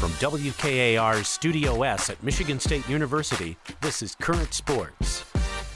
From WKAR's Studio S at Michigan State University, this is Current Sports.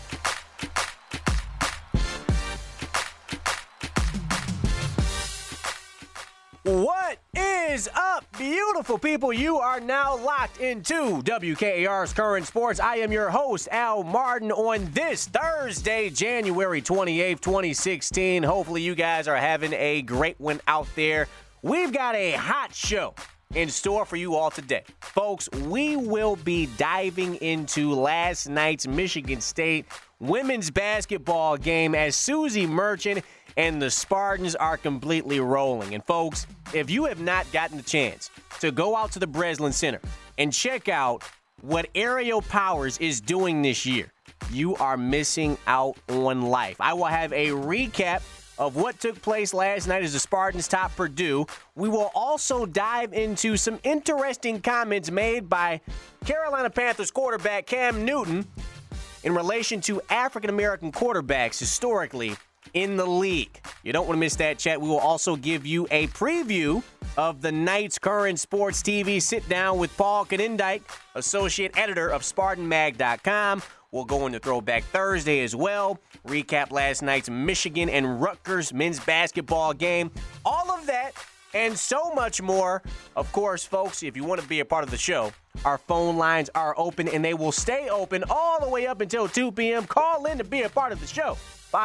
What is up, beautiful people? You are now locked into WKAR's Current Sports. I am your host, Al Martin, on this Thursday, January 28th, 2016. Hopefully you guys are having a great one out there. We've got a hot show in store for you all today. Folks, we will be diving into last night's Michigan State women's basketball game as Suzy Merchant and the Spartans are completely rolling. And folks, if you have not gotten the chance to go out to the Breslin Center and check out what Aerial Powers is doing this year, you are missing out on life. I will have a recap of what took place last night as the Spartans top Purdue. We will also dive into some interesting comments made by Carolina Panthers quarterback Cam Newton in relation to African-American quarterbacks historically in the league. You don't want to miss that chat. We will also give you a preview of the night's Current Sports TV sit-down with Paul Kadendijk, associate editor of SpartanMag.com. We'll go into Throwback Thursday as well, recap last night's Michigan and Rutgers men's basketball game. All of that and so much more. Of course, folks, if you want to be a part of the show, our phone lines are open, and they will stay open all the way up until 2 p.m. Call in to be a part of the show.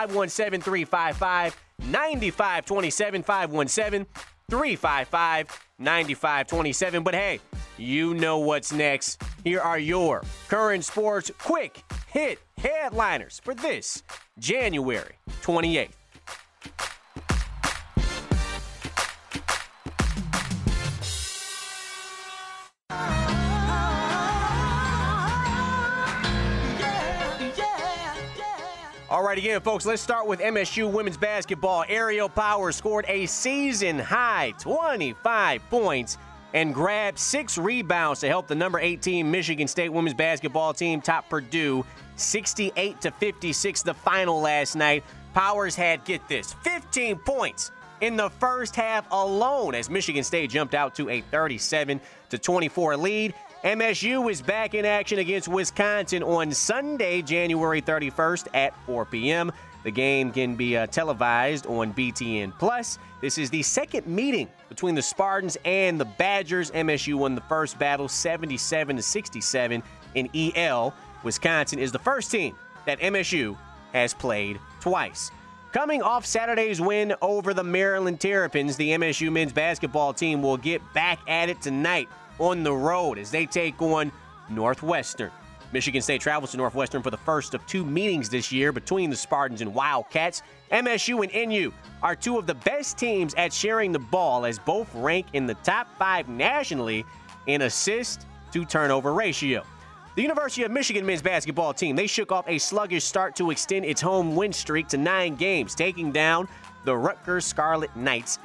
517-355-9527, 517-355-9527. But hey, you know what's next. Here are your Current Sports quick hit headliners for this January 28th. All right, again, folks, let's start with MSU women's basketball. Aerial Powers scored a season-high 25 points and grabbed 6 rebounds to help the number 18 Michigan State women's basketball team top Purdue 68-56 the final last night. Powers had, get this, 15 points in the first half alone as Michigan State jumped out to a 37-24 lead. MSU is back in action against Wisconsin on Sunday, January 31st at 4 p.m. The game can be televised on BTN+. This is the second meeting between the Spartans and the Badgers. MSU won the first battle 77-67 in EL. Wisconsin is the first team that MSU has played twice. Coming off Saturday's win over the Maryland Terrapins, the MSU men's basketball team will get back at it tonight on the road as they take on Northwestern. Michigan State travels to Northwestern for the first of 2 meetings this year between the Spartans and Wildcats. MSU and NU are 2 of the best teams at sharing the ball as both rank in the top 5 nationally in assist to turnover ratio. The University of Michigan men's basketball team, they shook off a sluggish start to extend its home win streak to 9 games, taking down the Rutgers Scarlet Knights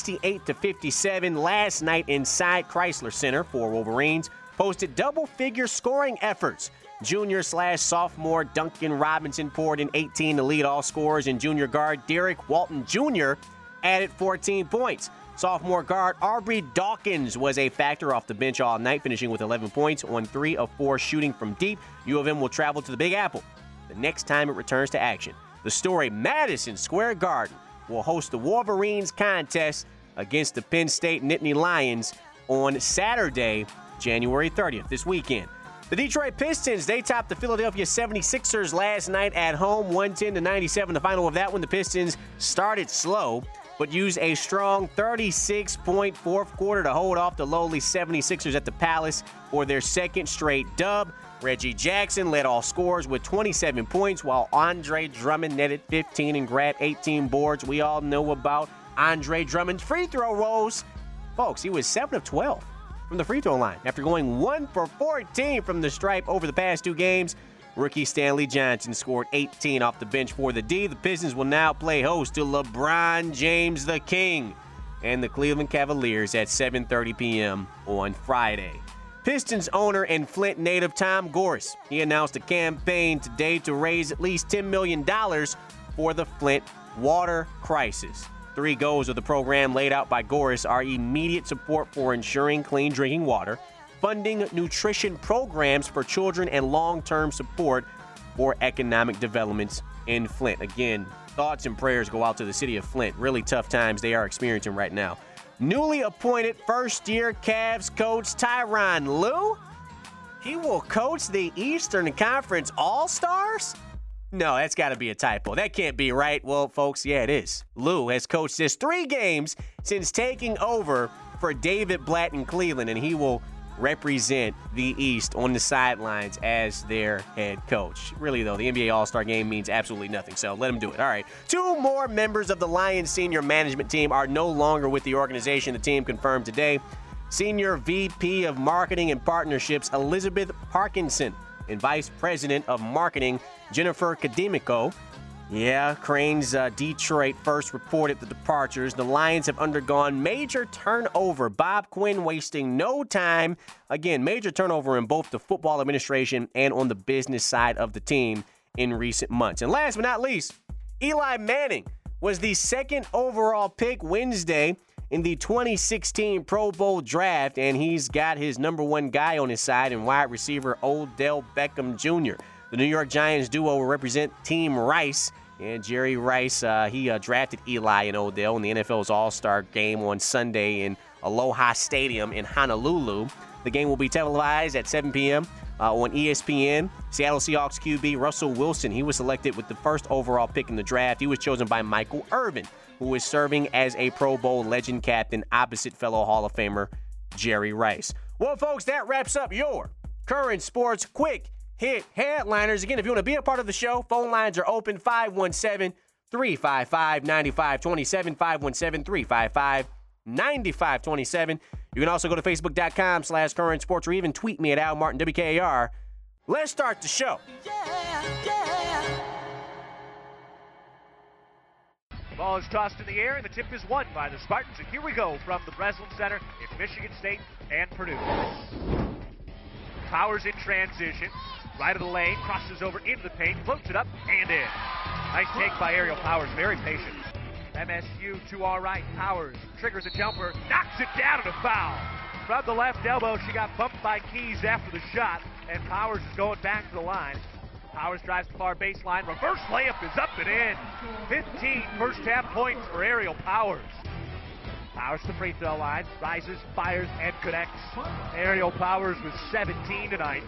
68-57 last night inside Chrysler Center. For Wolverines posted double-figure scoring efforts. Junior/sophomore Duncan Robinson poured in 18 to lead all scorers, and junior guard Derek Walton Jr. added 14 points. Sophomore guard Aubrey Dawkins was a factor off the bench all night, finishing with 11 points on 3 of 4 shooting from deep. U of M will travel to the Big Apple the next time it returns to action. The Story Madison Square Garden will host the Wolverines contest against the Penn State Nittany Lions on Saturday, January 30th, this weekend. The Detroit Pistons, they topped the Philadelphia 76ers last night at home, 110-97. The final of that one, the Pistons started slow, but used a strong 36-point fourth quarter to hold off the lowly 76ers at the Palace for their second straight dub. Reggie Jackson led all scorers with 27 points, while Andre Drummond netted 15 and grabbed 18 boards. We all know about Andre Drummond's free throw rolls. Folks, he was 7 of 12 from the free throw line after going 1 for 14 from the stripe over the past 2 games. Rookie Stanley Johnson scored 18 off the bench for the D. The Pistons will now play host to LeBron James the King and the Cleveland Cavaliers at 7:30 p.m. on Friday. Pistons owner and Flint native Tom Gores, he announced a campaign today to raise at least $10 million for the Flint water crisis. 3 goals of the program laid out by Goris are immediate support for ensuring clean drinking water, funding nutrition programs for children, and long-term support for economic developments in Flint. Again, thoughts and prayers go out to the city of Flint. Really tough times they are experiencing right now. Newly appointed first-year Cavs coach Tyronn Lue, he will coach the Eastern Conference All-Stars? No, that's got to be a typo. That can't be right. Well, folks, yeah, it is. Lue has coached just 3 games since taking over for David Blatt in Cleveland, and he will represent the East on the sidelines as their head coach. Really, though, the NBA All-Star Game means absolutely nothing, so let him do it. All right. 2 more members of the Lions senior management team are no longer with the organization. The team confirmed today. Senior VP of Marketing and Partnerships Elizabeth Parkinson and Vice President of Marketing Jennifer Kadimico. Yeah, Crane's Detroit first reported the departures. The Lions have undergone major turnover. Bob Quinn wasting no time. Again, major turnover in both the football administration and on the business side of the team in recent months. And last but not least, Eli Manning was the 2nd overall pick Wednesday in the 2016 Pro Bowl draft, and he's got his number 1 guy on his side in wide receiver Odell Beckham Jr. The New York Giants duo will represent Team Rice, and Jerry Rice, he drafted Eli and Odell in the NFL's All-Star Game on Sunday in Aloha Stadium in Honolulu. The game will be televised at 7 p.m. On ESPN. Seattle Seahawks QB Russell Wilson, he was selected with the 1st overall pick in the draft. He was chosen by Michael Irvin, who is serving as a Pro Bowl legend captain opposite fellow Hall of Famer Jerry Rice. Well, folks, that wraps up your Current Sports Quick Hit Headliners. Again, if you want to be a part of the show, phone lines are open 517-355-9527, 517-355-9527. You can also go to Facebook.com/Current Sports or even tweet me at Al Martin WKAR. Let's start the show. The ball is tossed in the air, and the tip is won by the Spartans. And here we go from the Breslin Center in Michigan State and Purdue. Powers in transition. Right of the lane, crosses over into the paint, floats it up, and in. Nice take by Aerial Powers, very patient. MSU to our right, Powers triggers a jumper, knocks it down and a foul. From the left elbow, she got bumped by Keys after the shot, and Powers is going back to the line. Powers drives the far baseline, reverse layup is up and in. 15 first half points for Aerial Powers. Powers to the free throw line, rises, fires, and connects. Aerial Powers with 17 tonight.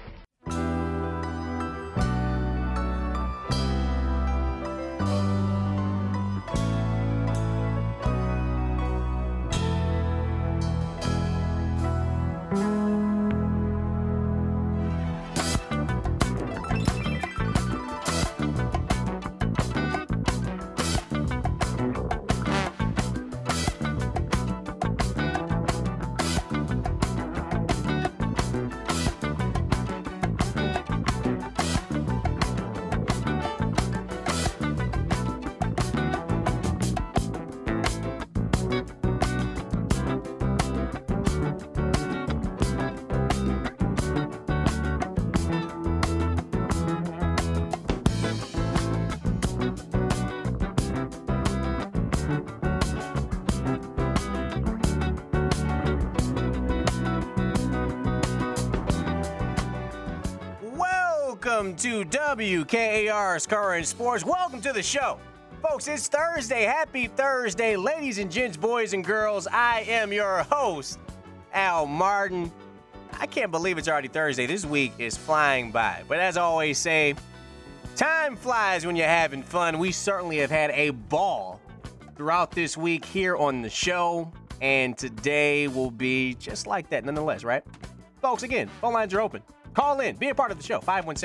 Welcome to WKAR's Current Sports. Welcome to the show. Folks, it's Thursday. Happy Thursday. Ladies and gents, boys and girls, I am your host, Al Martin. I can't believe it's already Thursday. This week is flying by. But as I always say, time flies when you're having fun. We certainly have had a ball throughout this week here on the show. And today will be just like that nonetheless, right? Folks, again, phone lines are open. Call in. Be a part of the show.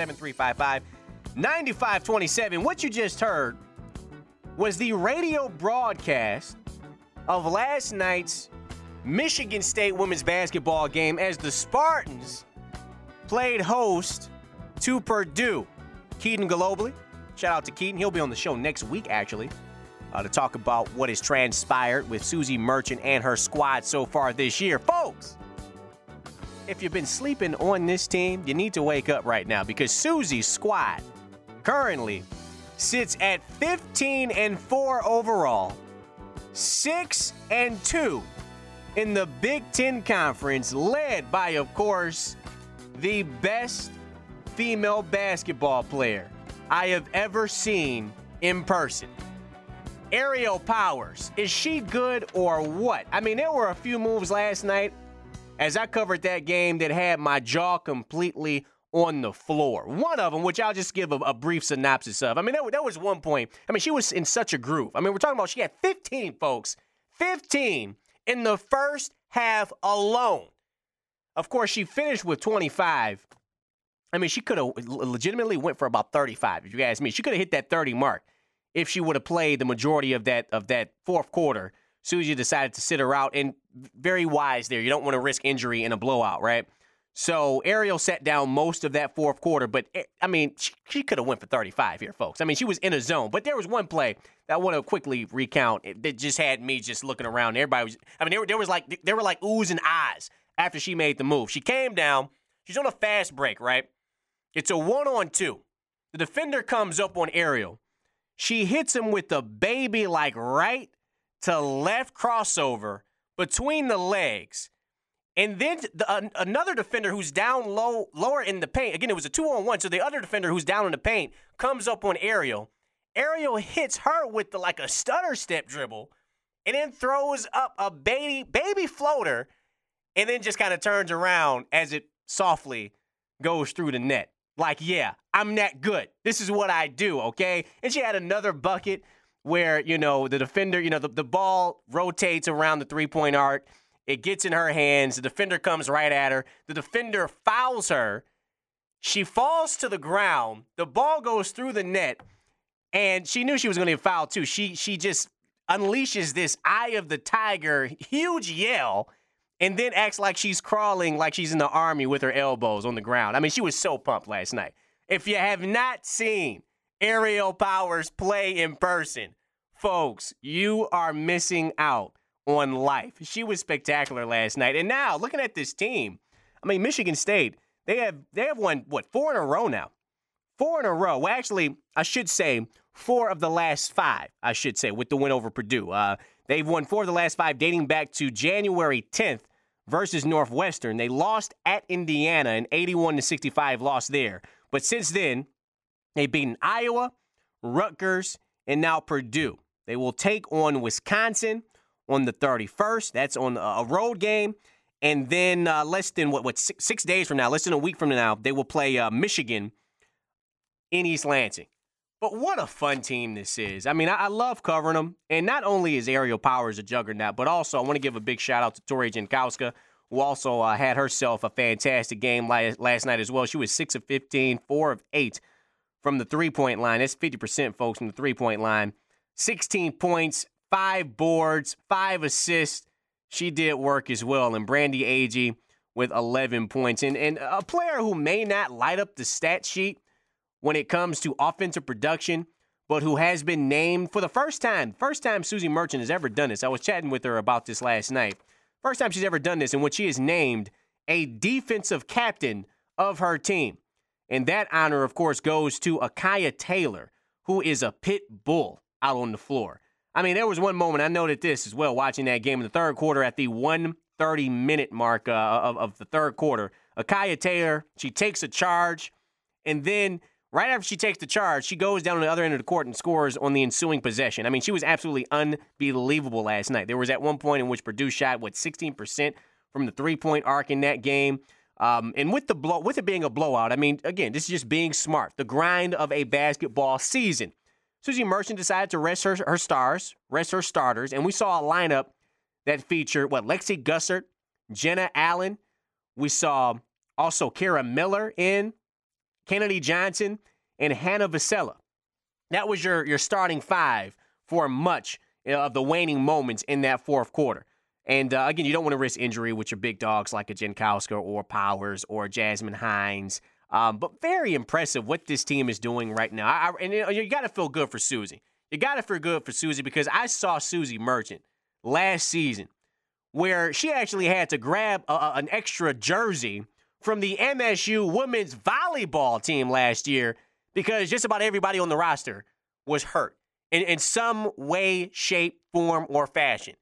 517-355-9527. What you just heard was the radio broadcast of last night's Michigan State women's basketball game as the Spartans played host to Purdue. Keaton Globally. Shout out to Keaton. He'll be on the show next week, actually, to talk about what has transpired with Susie Merchant and her squad so far this year. Folks, if you've been sleeping on this team, you need to wake up right now because Susie's squad currently sits at 15-4 overall, 6-2 in the Big Ten Conference, led by, of course, the best female basketball player I have ever seen in person. Aerial Powers. Is she good or what? I mean, there were a few moves last night as I covered that game that had my jaw completely on the floor. One of them, which I'll just give a brief synopsis of. I mean, that was one point. I mean, she was in such a groove. I mean, we're talking about she had 15, folks. 15 in the first half alone. Of course, she finished with 25. I mean, she could have legitimately went for about 35, if you ask me. She could have hit that 30 mark if she would have played the majority of that fourth quarter. Susie decided to sit her out, and very wise there. You don't want to risk injury in a blowout, right? So Ariel sat down most of that fourth quarter, but, I mean, she could have went for 35 here, folks. I mean, she was in a zone, but there was one play that I want to quickly recount that just had me just looking around. Everybody was, I mean, there were like oohs and ahs after she made the move. She came down. She's on a fast break, right? It's a 1-on-2. The defender comes up on Ariel. She hits him with the baby, like, right to left crossover between the legs. And then another defender who's down lower in the paint. Again, it was a 2-on-1, so the other defender who's down in the paint comes up on Ariel. Ariel hits her with a stutter step dribble and then throws up a baby floater and then just kind of turns around as it softly goes through the net. Like, yeah, I'm that good. This is what I do, okay? And she had another bucket where, the defender, the ball rotates around the three-point arc. It gets in her hands. The defender comes right at her. The defender fouls her. She falls to the ground. The ball goes through the net, and she knew she was going to get fouled too. She just unleashes this eye of the tiger, huge yell, and then acts like she's crawling like she's in the army with her elbows on the ground. I mean, she was so pumped last night. If you have not seen Aerial Powers play in person, folks, you are missing out on life. She was spectacular last night. And now, looking at this team, I mean, Michigan State, they have won, 4 in a row now? 4 in a row. Well, actually, I should say 4 of the last 5, I should say, with the win over Purdue. They've won 4 of the last 5 dating back to January 10th versus Northwestern. They lost at Indiana, an 81-65 loss there. But since then, they've beaten Iowa, Rutgers, and now Purdue. They will take on Wisconsin on the 31st. That's on a road game. And then less than, 6 days from now, less than a week from now, they will play Michigan in East Lansing. But what a fun team this is. I mean, I love covering them. And not only is Aerial Powers a juggernaut, but also I want to give a big shout-out to Tori Jankowska, who also had herself a fantastic game last night as well. She was 6 of 15, 4 of 8 from the three-point line. That's 50%, folks, from the three-point line. 16 points, 5 boards, 5 assists. She did work as well. And Brandy Agee with 11 points. And a player who may not light up the stat sheet when it comes to offensive production, but who has been named for the first time Susie Merchant has ever done this. I was chatting with her about this last night. First time she's ever done this, in which she is named a defensive captain of her team. And that honor, of course, goes to Akaya Taylor, who is a pit bull out on the floor. I mean, there was one moment, I noted this as well, watching that game in the third quarter at the 1:30-minute mark of the third quarter. Akaya Taylor, she takes a charge, and then right after she takes the charge, she goes down on the other end of the court and scores on the ensuing possession. I mean, she was absolutely unbelievable last night. There was at one point in which Purdue shot, 16% from the three-point arc in that game. And with it being a blowout, I mean, again, this is just being smart. The grind of a basketball season. Susie Merchant decided to rest her starters, and we saw a lineup that featured, Lexi Gussert, Jenna Allen. We saw also Kara Miller in, Kennedy Johnson, and Hannah Vasella. That was your starting 5 for much of the waning moments in that fourth quarter. And, again, you don't want to risk injury with your big dogs like a Jankowska or Powers or Jasmine Hines. But very impressive what this team is doing right now. You got to feel good for Susie. You got to feel good for Susie because I saw Susie Merchant last season where she actually had to grab an extra jersey from the MSU women's volleyball team last year because just about everybody on the roster was hurt. in some way, shape, form, or fashion.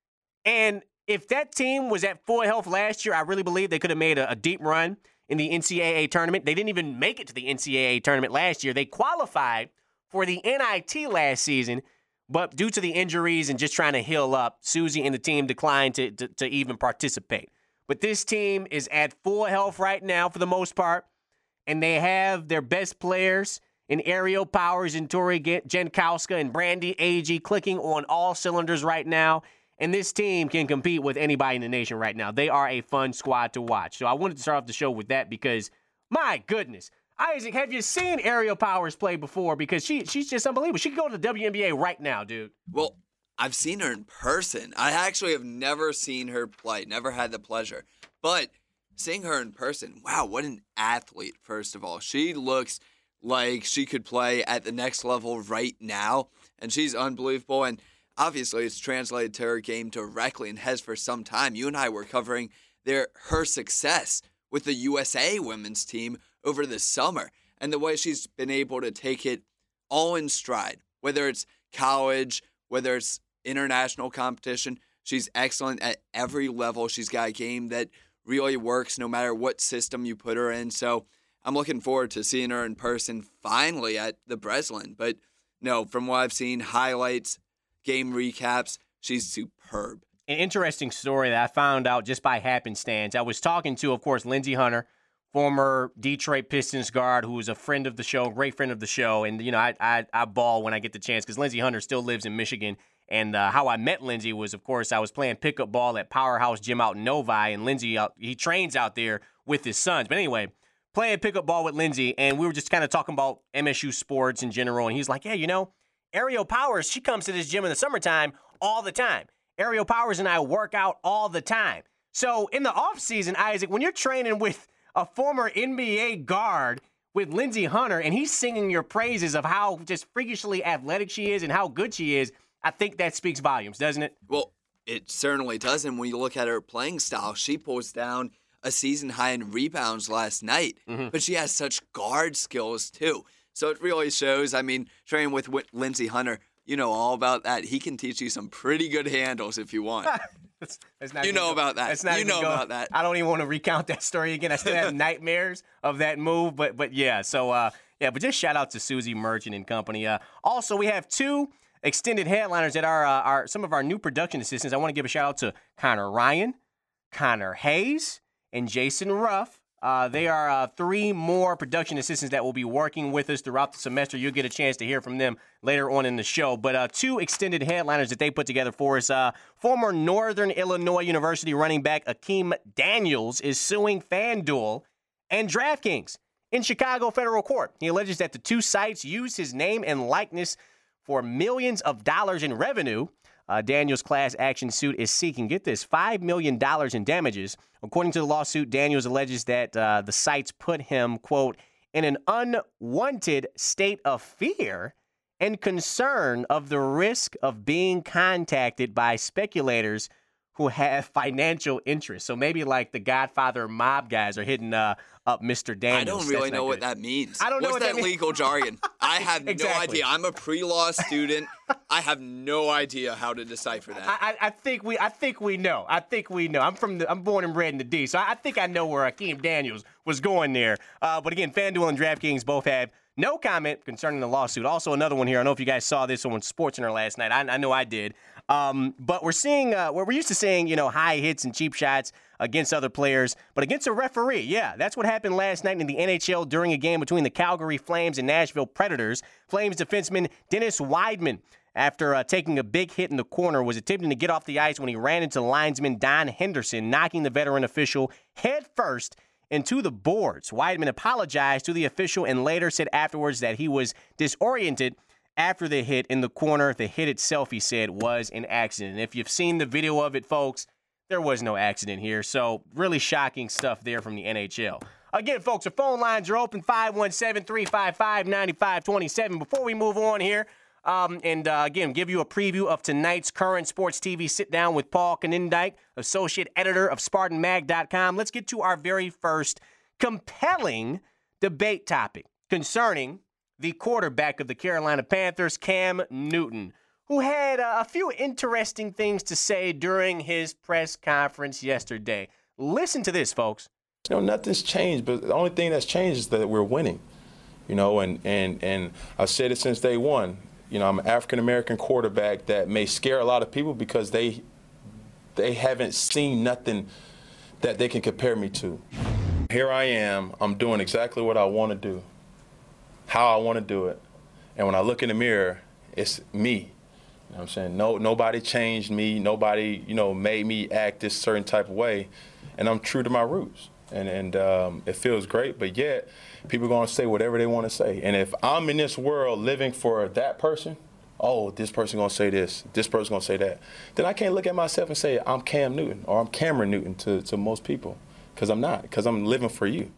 And if that team was at full health last year, I really believe they could have made a deep run in the NCAA tournament. They didn't even make it to the NCAA tournament last year. They qualified for the NIT last season, but due to the injuries and just trying to heal up, Susie and the team declined to even participate. But this team is at full health right now for the most part, and they have their best players in Aerial Powers and Tori Jankowska and Brandy Agee clicking on all cylinders right now. And this team can compete with anybody in the nation right now. They are a fun squad to watch. So I wanted to start off the show with that because, my goodness, Isaac, have you seen Aerial Powers play before? Because she's just unbelievable. She could go to the WNBA right now, dude. Well, I've seen her in person. I actually have never seen her play, never had the pleasure. But seeing her in person, wow, what an athlete, first of all. She looks like she could play at the next level right now, and she's unbelievable. And obviously, it's translated to her game directly and has for some time. You and I were covering her success with the USA women's team over the summer and the way she's been able to take it all in stride, whether it's college, whether it's international competition. She's excellent at every level. She's got a game that really works no matter what system you put her in. So I'm looking forward to seeing her in person finally at the Breslin. But no, from what I've seen, highlights, game recaps, she's superb. An interesting story that I found out just by happenstance. I was talking to, of course, Lindsey Hunter, former Detroit Pistons guard who is a friend of the show, great friend of the show. And, you know, I ball when I get the chance because Lindsey Hunter still lives in Michigan. And how I met Lindsey was, of course, I was playing pickup ball at Powerhouse Gym out in Novi. And Lindsey, he trains out there with his sons. But anyway, playing pickup ball with Lindsey. And we were just kind of talking about MSU sports in general. And he's like, yeah, you know, Aerial Powers, she comes to this gym in the summertime all the time. Aerial Powers and I work out all the time. So in the offseason, Isaac, when you're training with a former NBA guard with Lindsey Hunter and he's singing your praises of how just freakishly athletic she is and how good she is, I think that speaks volumes, doesn't it? Well, it certainly does. And when you look at her playing style, she pulls down a season high in rebounds last night. Mm-hmm. But she has such guard skills, too. So it really shows. I mean, training with Lindsey Hunter, you know all about that. He can teach you some pretty good handles if you want. Let's not you know about that. You know about that. I don't even want to recount that story again. I still have nightmares of that move. But yeah, so, but just shout out to Susie Merchant and company. Also, we have two extended headliners that are some of our new production assistants. I want to give a shout out to Connor Ryan, Connor Hayes, and Jason Ruff. They are three more production assistants that will be working with us throughout the semester. You'll get a chance to hear from them later on in the show. But two extended headliners that they put together for us. Former Northern Illinois University running back Akeem Daniels is suing FanDuel and DraftKings in Chicago federal court. He alleges that the two sites used his name and likeness for millions of dollars in revenue. Daniels' class action suit is seeking, get this, $5 million in damages. According to the lawsuit, Daniels alleges that the sites put him, quote, in an unwanted state of fear and concern of the risk of being contacted by speculators who have financial interests. So maybe like the Godfather mob guys are hitting up Mr. Daniels. I don't really know what that means. I don't know What's that legal jargon? I have no idea. I'm a pre-law student. I have no idea how to decipher that. I think we know. I'm born and bred in the D, so I think I know where Akeem Daniels was going there. But again, FanDuel and DraftKings both have no comment concerning the lawsuit. Also, another one here. I don't know if you guys saw this on SportsCenter last night. I know I did. But we're seeing we're used to seeing, high hits and cheap shots against other players, but against a referee. Yeah, that's what happened last night in the NHL during a game between the Calgary Flames and Nashville Predators. Flames defenseman Dennis Weidman, after taking a big hit in the corner, was attempting to get off the ice when he ran into linesman Don Henderson, knocking the veteran official head first into the boards. Weidman apologized to the official and later said afterwards that he was disoriented after the hit in the corner. The hit itself, he said, was an accident. If you've seen the video of it, folks, there was no accident here. So really shocking stuff there from the NHL. Again, folks, our phone lines are open, 517-355-9527. Before we move on here, again, give you a preview of tonight's Current Sports TV sit-down with Paul Knindike, associate editor of SpartanMag.com. Let's get to our very first compelling debate topic concerning the quarterback of the Carolina Panthers, Cam Newton, who had a few interesting things to say during his press conference yesterday. Listen to this, folks. Nothing's changed, but the only thing that's changed is that we're winning. And I've said it since day one. I'm an African-American quarterback that may scare a lot of people because they haven't seen nothing that they can compare me to. Here I am. I'm doing exactly what I want to do, how I want to do it. And when I look in the mirror, it's me. You know what I'm saying? Nobody changed me. Nobody, made me act this certain type of way. And I'm true to my roots. And it feels great, but yet people are going to say whatever they want to say. And if I'm in this world living for that person, oh, this person going to say this person going to say that, then I can't look at myself and say I'm Cam Newton or I'm Cameron Newton to most people, because I'm not, because I'm living for you.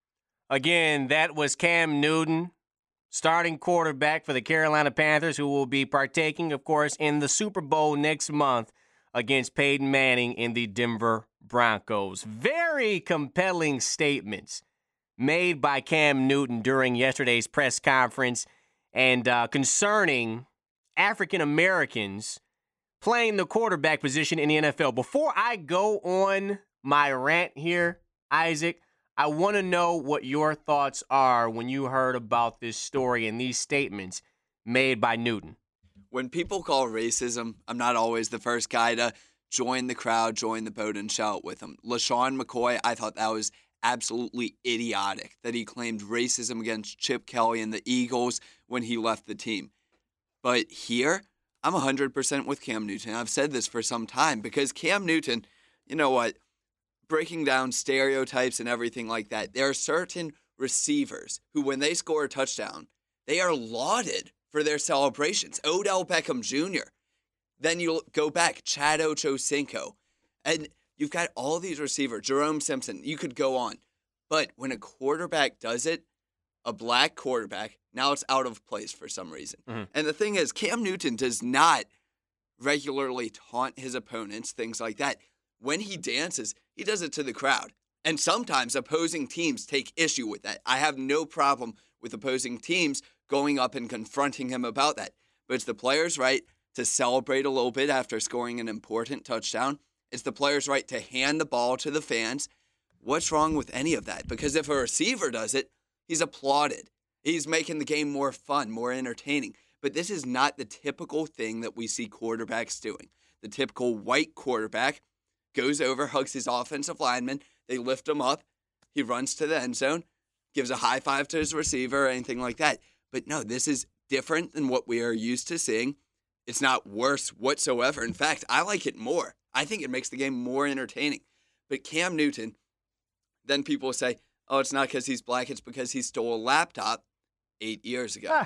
Again, that was Cam Newton, starting quarterback for the Carolina Panthers, who will be partaking, of course, in the Super Bowl next month against Peyton Manning in the Denver Broncos. Very compelling statements made by Cam Newton during yesterday's press conference and concerning African Americans playing the quarterback position in the NFL. Before I go on my rant here, Isaac, I want to know what your thoughts are when you heard about this story and these statements made by Newton. When people call racism, I'm not always the first guy to join the crowd, join the boat, and shout with them. LaShawn McCoy, I thought that was absolutely idiotic that he claimed racism against Chip Kelly and the Eagles when he left the team. But here, I'm 100% with Cam Newton. I've said this for some time because Cam Newton, you know what, breaking down stereotypes and everything like that, there are certain receivers who, when they score a touchdown, they are lauded for their celebrations. Odell Beckham Jr. Then you go back, Chad Ochocinco. And you've got all these receivers, Jerome Simpson, you could go on. But when a quarterback does it, a black quarterback, now it's out of place for some reason. Mm-hmm. And the thing is, Cam Newton does not regularly taunt his opponents, things like that. When he dances, he does it to the crowd. And sometimes opposing teams take issue with that. I have no problem with opposing teams going up and confronting him about that. But it's the player's right to celebrate a little bit after scoring an important touchdown. It's the player's right to hand the ball to the fans. What's wrong with any of that? Because if a receiver does it, he's applauded. He's making the game more fun, more entertaining. But this is not the typical thing that we see quarterbacks doing. The typical white quarterback goes over, hugs his offensive lineman, they lift him up, he runs to the end zone, gives a high five to his receiver or anything like that. But no, this is different than what we are used to seeing. It's not worse whatsoever. In fact, I like it more. I think it makes the game more entertaining. But Cam Newton, then people say, oh, it's not because he's black, it's because he stole a laptop 8 years ago.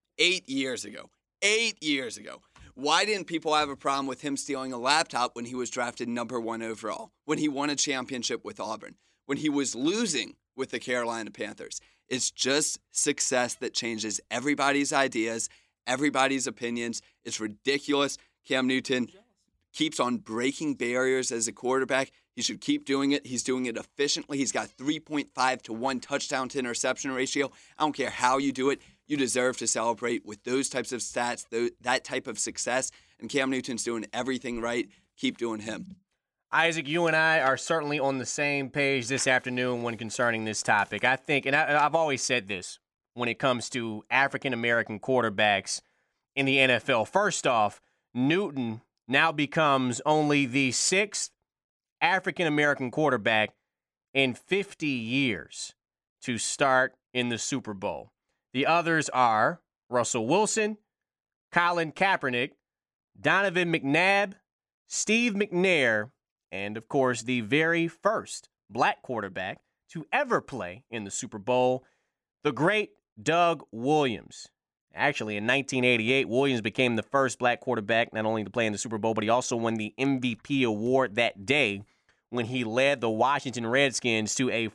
8 years ago. 8 years ago. Why didn't people have a problem with him stealing a laptop when he was drafted #1 overall, when he won a championship with Auburn, when he was losing with the Carolina Panthers? It's just success that changes everybody's ideas, everybody's opinions. It's ridiculous. Cam Newton keeps on breaking barriers as a quarterback. He should keep doing it. He's doing it efficiently. He's got 3.5 to 1 touchdown to interception ratio. I don't care how you do it. You deserve to celebrate with those types of stats, that type of success. And Cam Newton's doing everything right. Keep doing him. Isaac, you and I are certainly on the same page this afternoon when concerning this topic. I think, and I've always said this when it comes to African-American quarterbacks in the NFL. First off, Newton now becomes only the 6th African-American quarterback in 50 years to start in the Super Bowl. The others are Russell Wilson, Colin Kaepernick, Donovan McNabb, Steve McNair, and, of course, the very first black quarterback to ever play in the Super Bowl, the great Doug Williams. Actually, in 1988, Williams became the first black quarterback not only to play in the Super Bowl, but he also won the MVP award that day when he led the Washington Redskins to a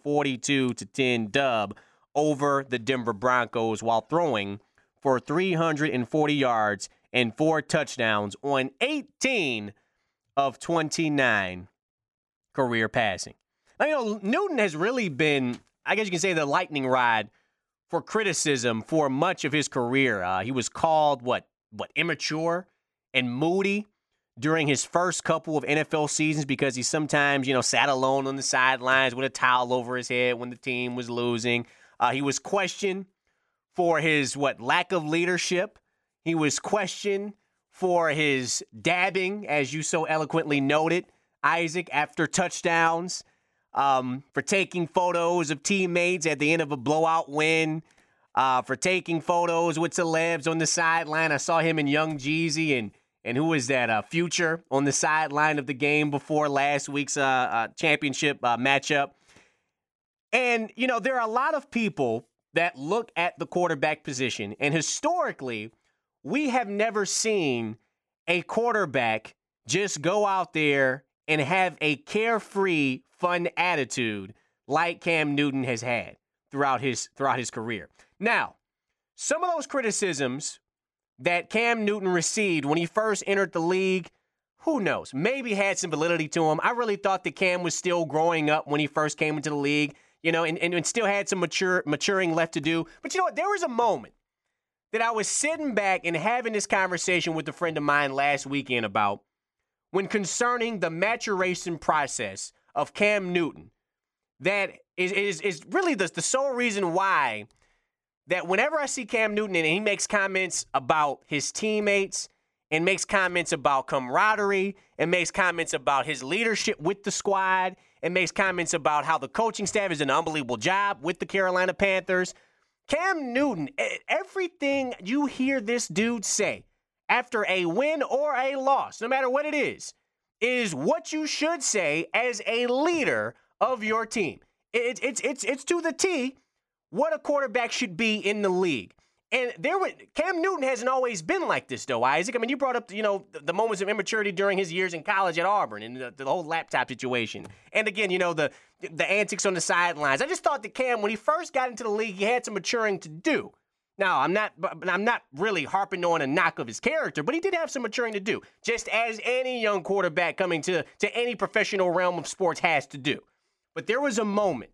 42-10 dub over the Denver Broncos while throwing for 340 yards and 4 touchdowns on 18 of 29 career passing. Now, Newton has really been, I guess you can say, the lightning rod for criticism for much of his career. He was called, immature and moody during his first couple of NFL seasons because he sometimes, sat alone on the sidelines with a towel over his head when the team was losing. He was questioned for his, lack of leadership. He was questioned for his dabbing, as you so eloquently noted, Isaac, after touchdowns, for taking photos of teammates at the end of a blowout win, for taking photos with celebs on the sideline. I saw him and Young Jeezy and who was that, Future, on the sideline of the game before last week's championship matchup. And, there are a lot of people that look at the quarterback position, and historically, we have never seen a quarterback just go out there and have a carefree, fun attitude like Cam Newton has had throughout his career. Now, some of those criticisms that Cam Newton received when he first entered the league, who knows? Maybe had some validity to him. I really thought that Cam was still growing up when he first came into the league, and still had some maturing left to do. But you know what? There was a moment that I was sitting back and having this conversation with a friend of mine last weekend about when concerning the maturation process of Cam Newton. That is really the sole reason why that whenever I see Cam Newton and he makes comments about his teammates and makes comments about camaraderie and makes comments about his leadership with the squad and makes comments about how the coaching staff is an unbelievable job with the Carolina Panthers, Cam Newton, everything you hear this dude say after a win or a loss, no matter what it is what you should say as a leader of your team. It's to the T what a quarterback should be in the league. And Cam Newton hasn't always been like this, though, Isaac. I mean, you brought up, the moments of immaturity during his years in college at Auburn and the whole laptop situation. And again, the antics on the sidelines. I just thought that Cam, when he first got into the league, he had some maturing to do. Now, I'm not really harping on a knock of his character, but he did have some maturing to do, just as any young quarterback coming to any professional realm of sports has to do. But there was a moment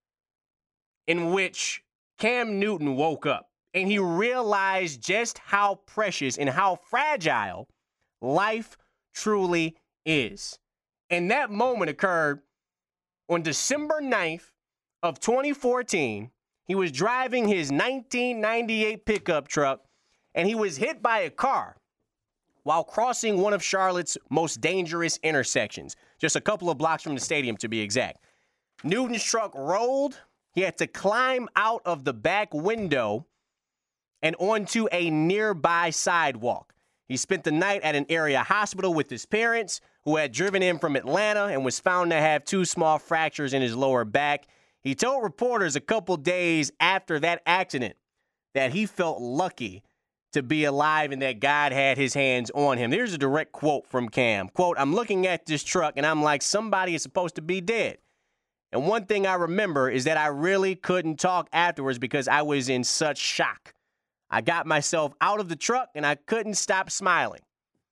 in which Cam Newton woke up and he realized just how precious and how fragile life truly is. And that moment occurred on December 9th of 2014. He was driving his 1998 pickup truck and he was hit by a car while crossing one of Charlotte's most dangerous intersections, just a couple of blocks from the stadium to be exact. Newton's truck rolled. He had to climb out of the back window and onto a nearby sidewalk. He spent the night at an area hospital with his parents, who had driven in from Atlanta and was found to have 2 small fractures in his lower back. He told reporters a couple days after that accident that he felt lucky to be alive and that God had his hands on him. There's a direct quote from Cam. Quote, "I'm looking at this truck and I'm like, somebody is supposed to be dead. And one thing I remember is that I really couldn't talk afterwards because I was in such shock. I got myself out of the truck and I couldn't stop smiling."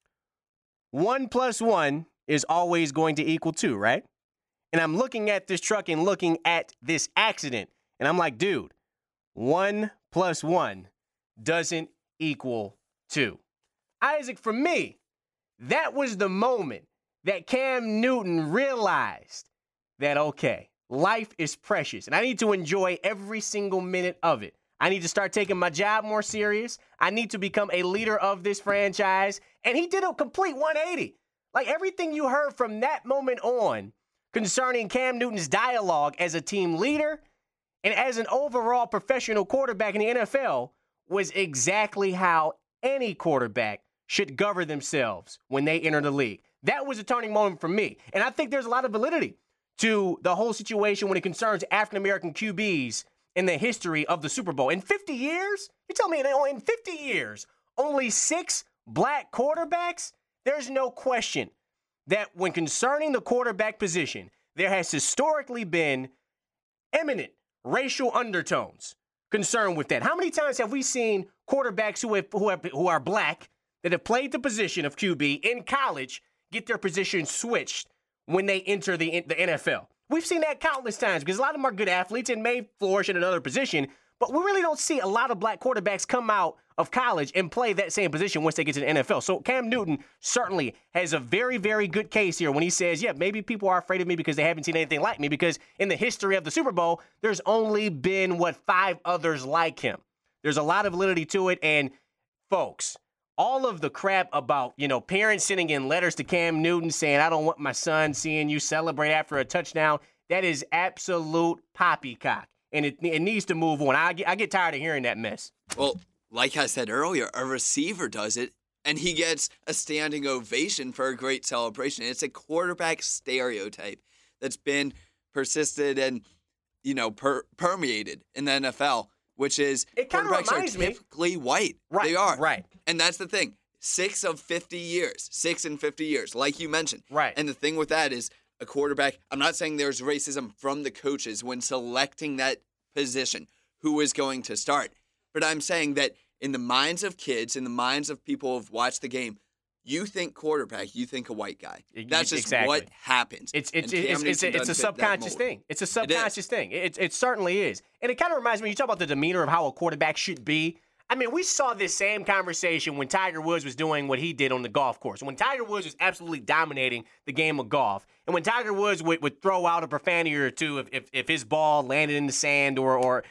1 + 1 is always going to equal 2, right? And I'm looking at this truck and looking at this accident, and I'm like, dude, 1 + 1 doesn't equal 2. Isaac, for me, that was the moment that Cam Newton realized that, okay, life is precious, and I need to enjoy every single minute of it. I need to start taking my job more serious. I need to become a leader of this franchise. And he did a complete 180. Like everything you heard from that moment on concerning Cam Newton's dialogue as a team leader and as an overall professional quarterback in the NFL was exactly how any quarterback should govern themselves when they enter the league. That was a turning moment for me. And I think there's a lot of validity to the whole situation when it concerns African-American QBs in the history of the Super Bowl. In 50 years? You tell me in 50 years, only 6 black quarterbacks? There's no question that when concerning the quarterback position, there has historically been eminent racial undertones concerned with that. How many times have we seen quarterbacks who are black that have played the position of QB in college get their position switched when they enter the NFL? We've seen that countless times because a lot of them are good athletes and may flourish in another position, But we really don't see a lot of black quarterbacks come out of college and play that same position once they get to the NFL. So Cam Newton certainly has a very, very good case here when he says, yeah, maybe people are afraid of me because they haven't seen anything like me, because in the history of the Super Bowl, there's only been, 5 others like him. There's a lot of validity to it. And folks, all of the crap about, parents sending in letters to Cam Newton saying, I don't want my son seeing you celebrate after a touchdown, that is absolute poppycock. And it needs to move on. I get tired of hearing that mess. Well, like I said earlier, a receiver does it, and he gets a standing ovation for a great celebration. It's a quarterback stereotype that's been persisted and, permeated in the NFL, which is quarterbacks are typically white. Right, they are. Right. And that's the thing. 6 in 50 years, like you mentioned. Right. And the thing with that is, a quarterback, I'm not saying there's racism from the coaches when selecting that position, who is going to start. But I'm saying that in the minds of kids, in the minds of people who've watched the game, you think quarterback, you think a white guy. That's just what happens. It's a subconscious thing. It's a subconscious thing. It certainly is. And it kind of reminds me, you talk about the demeanor of how a quarterback should be. I mean, we saw this same conversation when Tiger Woods was doing what he did on the golf course. When Tiger Woods was absolutely dominating the game of golf. And when Tiger Woods would throw out a profanity or two if his ball landed in the sand or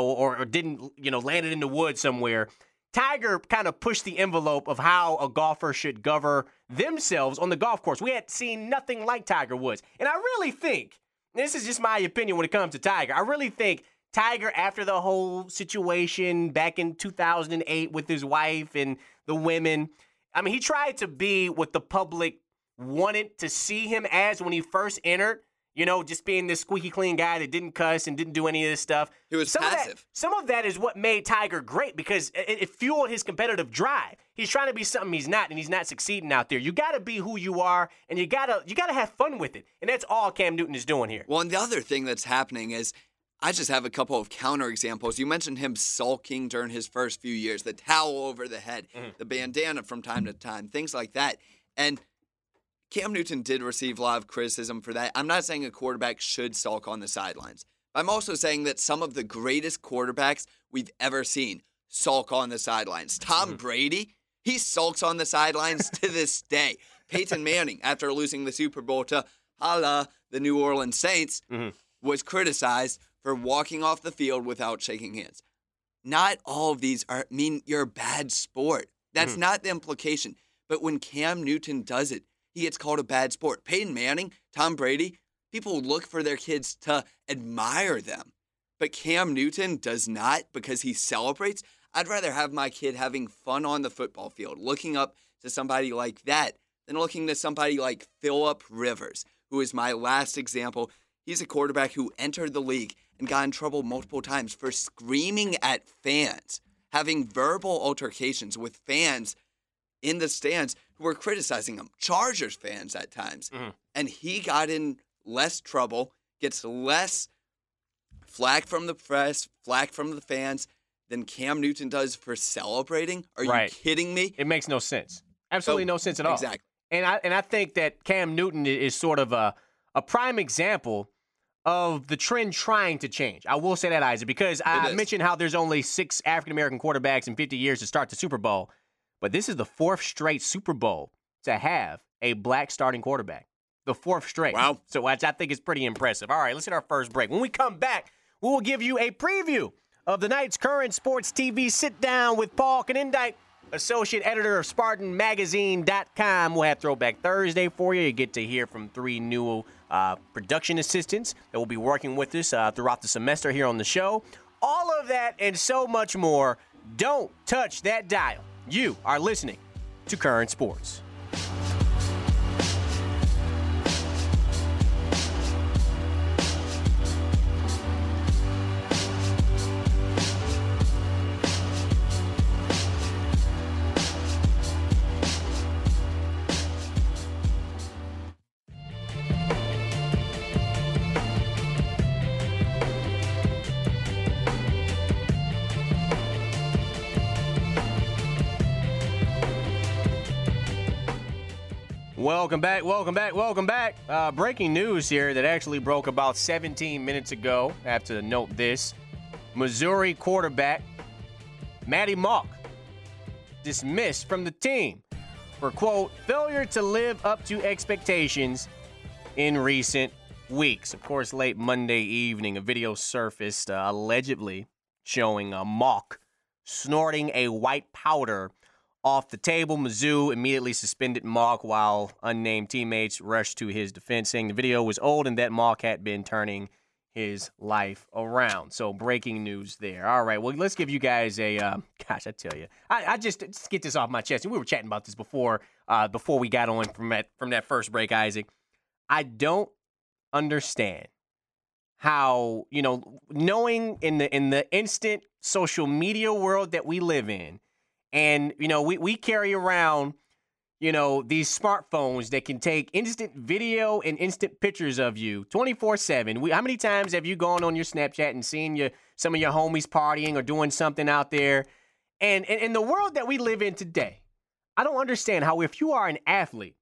didn't, landed in the woods somewhere, Tiger kind of pushed the envelope of how a golfer should govern themselves on the golf course. We had seen nothing like Tiger Woods. And I really think, this is just my opinion when it comes to Tiger, I really think Tiger, after the whole situation back in 2008 with his wife and the women, I mean, he tried to be what the public wanted to see him as when he first entered, just being this squeaky clean guy that didn't cuss and didn't do any of this stuff. He was passive. Some of that is what made Tiger great because it fueled his competitive drive. He's trying to be something he's not, and he's not succeeding out there. You got to be who you are, and you got to have fun with it. And that's all Cam Newton is doing here. Well, and the other thing that's happening is, I just have a couple of counter examples. You mentioned him sulking during his first few years, the towel over the head, the bandana from time to time, things like that. And Cam Newton did receive a lot of criticism for that. I'm not saying a quarterback should sulk on the sidelines. I'm also saying that some of the greatest quarterbacks we've ever seen sulk on the sidelines. Tom Brady, he sulks on the sidelines to this day. Peyton Manning, after losing the Super Bowl to the New Orleans Saints, was criticized for walking off the field without shaking hands. Not all of these mean you're a bad sport. That's not the implication. But when Cam Newton does it, he gets called a bad sport. Peyton Manning, Tom Brady, people look for their kids to admire them. But Cam Newton does not because he celebrates. I'd rather have my kid having fun on the football field, looking up to somebody like that than looking to somebody like Phillip Rivers, who is my last example. He's a quarterback who entered the league and got in trouble multiple times for screaming at fans, having verbal altercations with fans in the stands who were criticizing him, Chargers fans at times. And he got in less trouble, gets less flack from the press, flack from the fans than Cam Newton does for celebrating. Are you kidding me? It makes no sense. Absolutely no sense at all. Exactly. And I think that Cam Newton is sort of a prime example of the trend trying to change. I will say that, Isaac, because I mentioned how there's only 6 African-American quarterbacks in 50 years to start the Super Bowl. But this is the 4th straight Super Bowl to have a black starting quarterback. The 4th straight. Wow. So I think it's pretty impressive. All right, let's hit our first break. When we come back, we will give you a preview of the night's Current Sports TV sit-down with Paul Knendijk, associate editor of SpartanMagazine.com. We'll have Throwback Thursday for you. You get to hear from 3 new production assistants that will be working with us throughout the semester here on the show. All of that and so much more. Don't touch that dial. You are listening to Current Sports. Welcome back. Breaking news here that actually broke about 17 minutes ago. I have to note this. Missouri quarterback Matty Mock dismissed from the team for, quote, failure to live up to expectations in recent weeks. Of course, late Monday evening, a video surfaced allegedly showing Mock snorting a white powder off the table. Mizzou immediately suspended Mock while unnamed teammates rushed to his defense, saying the video was old and that Mock had been turning his life around. So breaking news there. All right, well, let's give you guys a, gosh, I tell you, I just get this off my chest. And we were chatting about this before we got on from that first break, Isaac. I don't understand how, knowing in the instant social media world that we live in, and, we carry around, these smartphones that can take instant video and instant pictures of you 24/7. How many times have you gone on your Snapchat and seen some of your homies partying or doing something out there? And in the world that we live in today, I don't understand how, if you are an athlete,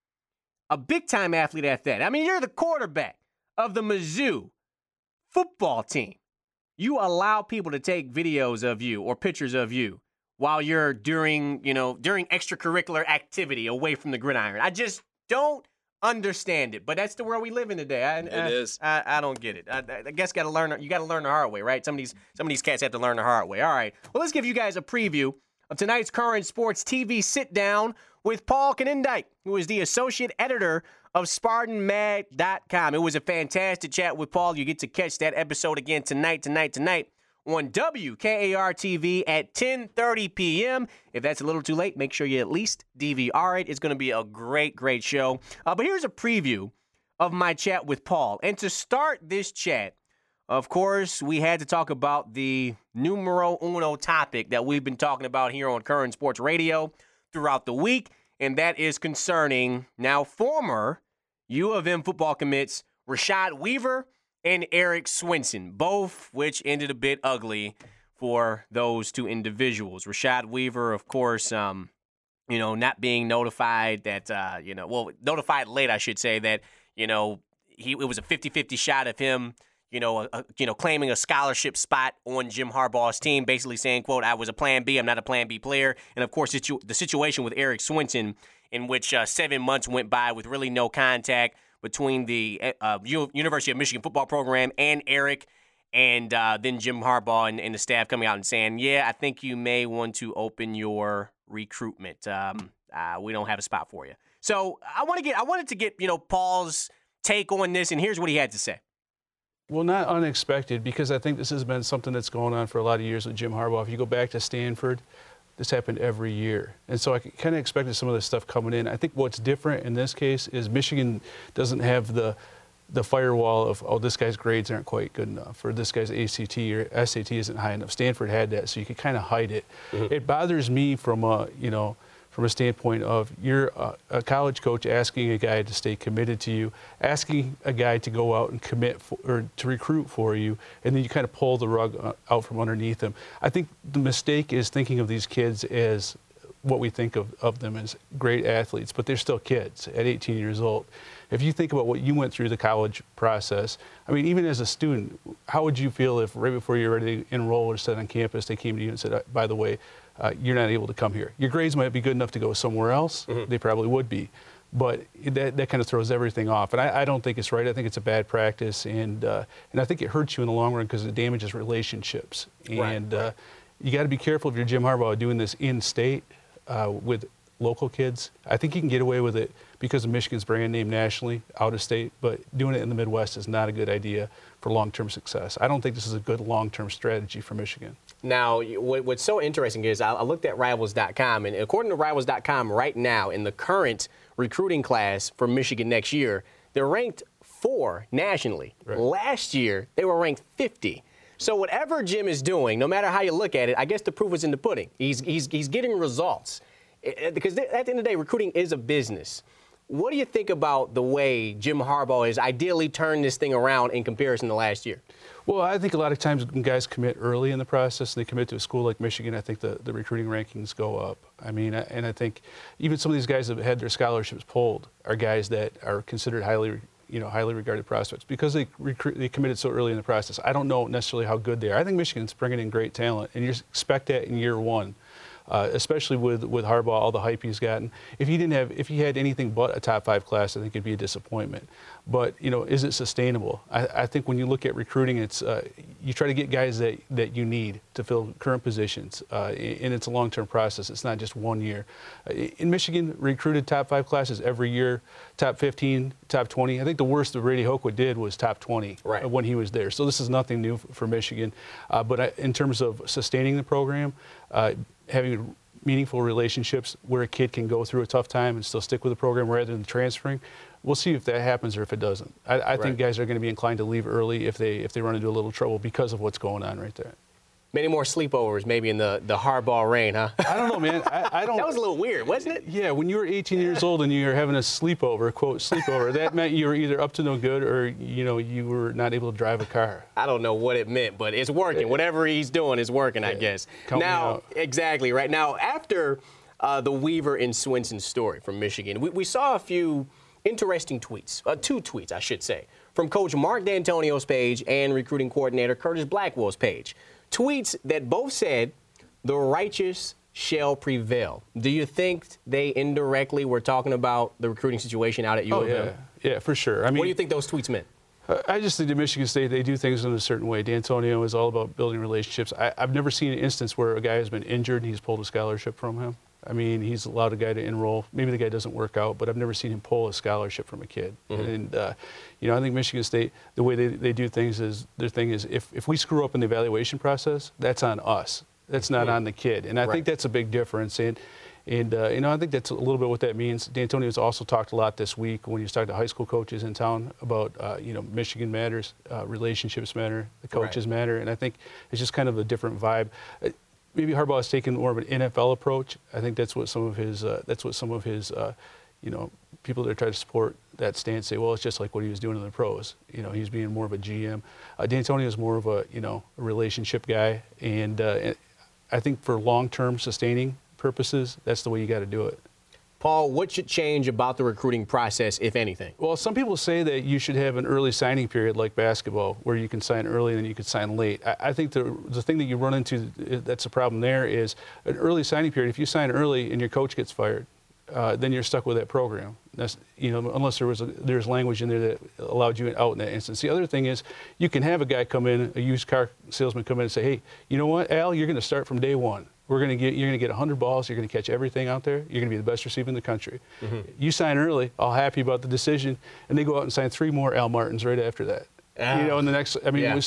a big-time athlete at that, I mean, you're the quarterback of the Mizzou football team, you allow people to take videos of you or pictures of you while you're during extracurricular activity away from the gridiron. I just don't understand it. But that's the world we live in today. It is. I don't get it. I guess you got to learn the hard way, right? Some of these cats have to learn the hard way. All right. Well, let's give you guys a preview of tonight's Current Sports TV sit-down with Paul Knendijk, who is the associate editor of SpartanMag.com. It was a fantastic chat with Paul. You get to catch that episode again tonight on WKAR-TV at 10:30 p.m. If that's a little too late, make sure you at least DVR it. It's going to be a great, great show. But here's a preview of my chat with Paul. And to start this chat, of course, we had to talk about the numero uno topic that we've been talking about here on Current Sports Radio throughout the week, and that is concerning now former U of M football commits Rashad Weaver and Eric Swinson, both which ended a bit ugly for those two individuals. Rashad Weaver, of course, not being notified that, notified late, I should say, that, it was a 50-50 shot of him, claiming a scholarship spot on Jim Harbaugh's team, basically saying, quote, I was a plan B, I'm not a plan B player. And, of course, the situation with Eric Swinson, in which 7 months went by with really no contact between the University of Michigan football program and Eric, and then Jim Harbaugh and the staff coming out and saying, yeah, I think you may want to open your recruitment. We don't have a spot for you. So I wanted to get Paul's take on this, and here's what he had to say. Well, not unexpected, because I think this has been something that's going on for a lot of years with Jim Harbaugh. If you go back to Stanford, this happened every year. And so I kind of expected some of this stuff coming in. I think what's different in this case is Michigan doesn't have the firewall of, oh, this guy's grades aren't quite good enough, or this guy's ACT or SAT isn't high enough. Stanford had that, so you could kind of hide it. Mm-hmm. It bothers me from a standpoint of you're a college coach asking a guy to stay committed to you, asking a guy to go out and commit or to recruit for you, and then you kind of pull the rug out from underneath them. I think the mistake is thinking of these kids as what we think of them as great athletes, but they're still kids at 18 years old. If you think about what you went through the college process, I mean, even as a student, how would you feel if right before you're ready to enroll or set on campus, they came to you and said, by the way, you're not able to come here. Your grades might be good enough to go somewhere else. Mm-hmm. They probably would be. But that kind of throws everything off. And I don't think it's right. I think it's a bad practice. And I think it hurts you in the long run because it damages relationships. And right. You got to be careful if you're Jim Harbaugh doing this in-state with local kids. I think you can get away with it because of Michigan's brand name nationally, out of state. But doing it in the Midwest is not a good idea for long-term success. I don't think this is a good long-term strategy for Michigan. Now, what's so interesting is I looked at Rivals.com, and according to Rivals.com right now, in the current recruiting class for Michigan next year, they're ranked 4 nationally. Right. Last year, they were ranked 50. So whatever Jim is doing, no matter how you look at it, I guess the proof is in the pudding. He's getting results. Because at the end of the day, recruiting is a business. What do you think about the way Jim Harbaugh has ideally turned this thing around in comparison to last year? Well, I think a lot of times when guys commit early in the process and they commit to a school like Michigan, I think the recruiting rankings go up. I mean, and I think even some of these guys that have had their scholarships pulled are guys that are considered highly highly regarded prospects because they committed so early in the process. I don't know necessarily how good they are. I think Michigan's bringing in great talent, and you expect that in year one. Especially with Harbaugh, all the hype he's gotten. If he had anything but a top 5 class, I think it'd be a disappointment. But is it sustainable? I think when you look at recruiting, it's you try to get guys that you need to fill current positions, and it's a long-term process. It's not just 1 year. In Michigan, recruited top 5 classes every year, top 15, top 20. I think the worst that Brady Hokewood did was top 20 when he was there. So this is nothing new for Michigan. But in terms of sustaining the program, having meaningful relationships where a kid can go through a tough time and still stick with the program rather than transferring, we'll see if that happens or if it doesn't. I think guys are going to be inclined to leave early if they run into a little trouble because of what's going on right there. Many more sleepovers maybe in the Harbaugh reign, huh? I don't know, man. I don't. That was a little weird, wasn't it? Yeah, when you were 18 years old and you were having a sleepover, quote, sleepover, that meant you were either up to no good or, you were not able to drive a car. I don't know what it meant, but it's working. Whatever he's doing is working, I guess. Now, exactly, right. Now, after the Weaver and Swinson story from Michigan, we saw a few interesting tweets, 2 tweets, I should say, from Coach Mark D'Antonio's page and recruiting coordinator Curtis Blackwell's page. Tweets that both said, the righteous shall prevail. Do you think they indirectly were talking about the recruiting situation out at U of M? Yeah, for sure. I mean, what do you think those tweets meant? I just think at Michigan State, they do things in a certain way. D'Antonio is all about building relationships. I've never seen an instance where a guy has been injured and he's pulled a scholarship from him. I mean, he's allowed a guy to enroll. Maybe the guy doesn't work out, but I've never seen him pull a scholarship from a kid. And, I think Michigan State, the way they do things is, their thing is, if we screw up in the evaluation process, that's on us. That's not on the kid. And I think that's a big difference. And I think that's a little bit what that means. D'Antonio's also talked a lot this week when he was talking to high school coaches in town about, Michigan matters, relationships matter, the coaches matter. And I think it's just kind of a different vibe. Maybe Harbaugh has taken more of an NFL approach. I think that's what some of his people that try to support that stance say, well, it's just like what he was doing in the pros. He's being more of a GM. D'Antonio is more of a relationship guy, and I think for long-term sustaining purposes, that's the way you got to do it. Paul, what should change about the recruiting process, if anything? Well, some people say that you should have an early signing period like basketball, where you can sign early and then you can sign late. I think the thing that you run into that's a problem there is an early signing period. If you sign early and your coach gets fired, then you're stuck with that program. That's, unless there's language in there that allowed you out in that instance. The other thing is you can have a guy come in, a used car salesman come in and say, hey, you know what, Al, you're going to start from day one. You're going to get 100 balls. You're going to catch everything out there. You're going to be the best receiver in the country. You sign early, all happy about the decision, and they go out and sign 3 more Al Martins right after that. In the next.